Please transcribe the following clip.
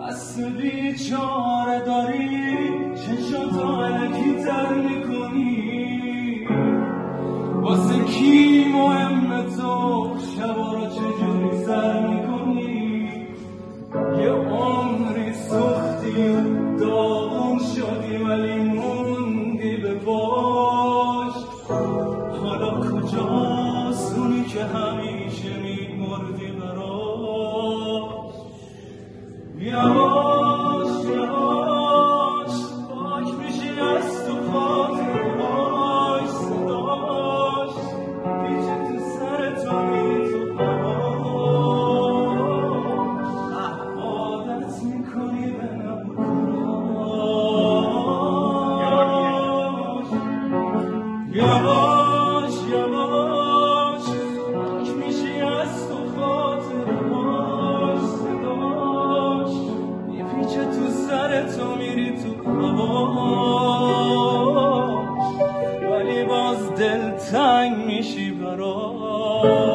بس بیچاره داری چشاتو علکی تر میکنی واسه کی مهمه تو شبا رو چجوری سر میکنی یه عمری سوختی و داغون شدی ولی موندی به باش حالا کجاست اونی که همیشه میمردی براش یواش یواش پاک میشی از تو خاطرهاش صداش پیچه تو سر تو میری تو هواش عادت میکنی به نبودناش یواش یواش پاک میشی از تو خاطرهاش صداش میپیچه تو سر تو میری تو هواش ولی باز دلتنگ میشی براش